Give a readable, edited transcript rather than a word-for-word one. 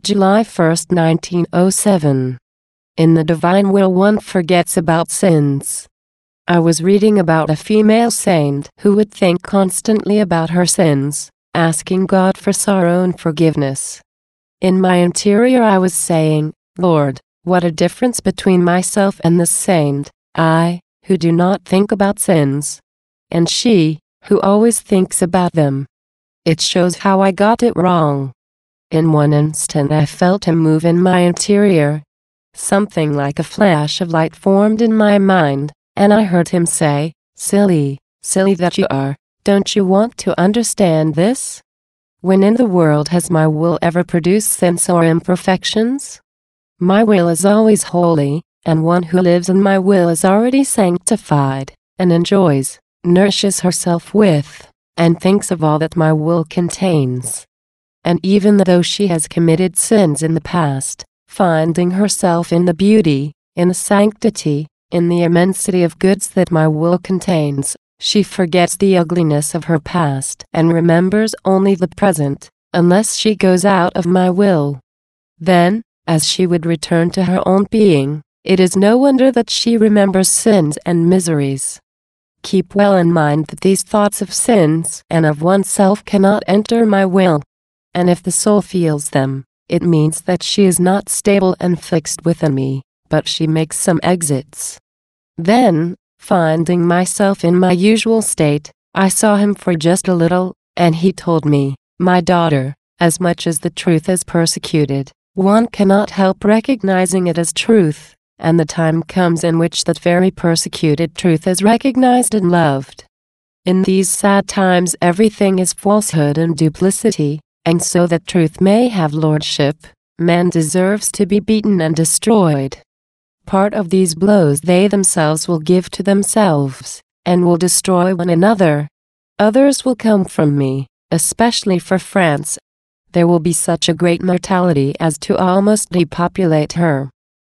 July 1, 1907. In the divine will one forgets about sins. I was reading about a female saint who would think constantly about her sins, asking God for sorrow and forgiveness. In my interior I was saying, Lord, what a difference between myself and this saint, I, who do not think about sins, and she, who always thinks about them. It shows how I got it wrong. In one instant I felt him move in my interior. Something like a flash of light formed in my mind, and I heard him say, silly that you are, don't you want to understand this? When in the world has my will ever produced sins or imperfections? My will is always holy, and one who lives in my will is already sanctified, and enjoys, nourishes herself with, and thinks of all that my will contains. And even though she has committed sins in the past, finding herself in the beauty, in the sanctity, in the immensity of goods that my will contains, she forgets the ugliness of her past and remembers only the present, unless she goes out of my will. Then, as she would return to her own being, it is no wonder that she remembers sins and miseries. Keep well in mind that these thoughts of sins and of oneself cannot enter my will. And if the soul feels them, it means that she is not stable and fixed within me, but she makes some exits. Then, finding myself in my usual state, I saw him for just a little, and he told me, my daughter, as much as the truth is persecuted, one cannot help recognizing it as truth, and the time comes in which that very persecuted truth is recognized and loved. In these sad times everything is falsehood and duplicity, and so that truth may have lordship, man deserves to be beaten and destroyed. Part of these blows they themselves will give to themselves, and will destroy one another. Others will come from me, especially for France. There will be such a great mortality as to almost depopulate her.